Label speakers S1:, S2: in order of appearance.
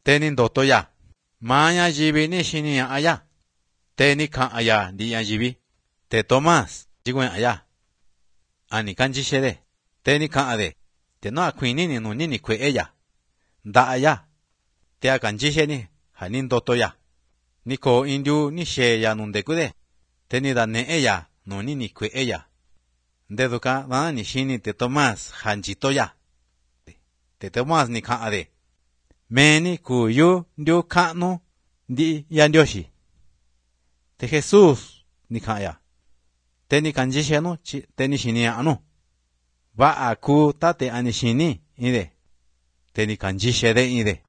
S1: Teni ndoto ya. Maña yibi ni shini ya aya. Teni kan aya di ya yibi. Te Tomás, jiguen aya. Ani kanji shere. Teni kan ade. Te no akwini ni no nini kwe ella. Da aya. Te a kanji sheni. Hani ndoto ya. Niko indu ni she ya nundekude. Teni da ne ella no nini kwe ella. Ndeduka da ni shini te Tomás hanjito ya. Te Tomás ni kan ade. Meni kuyu ndio kanu di ya ndioshi. Te Jesús ni kan ya. Teni kanji sheno teni shini ya anu. Va a ku tate ani shini ide. Teni kanji shede ide.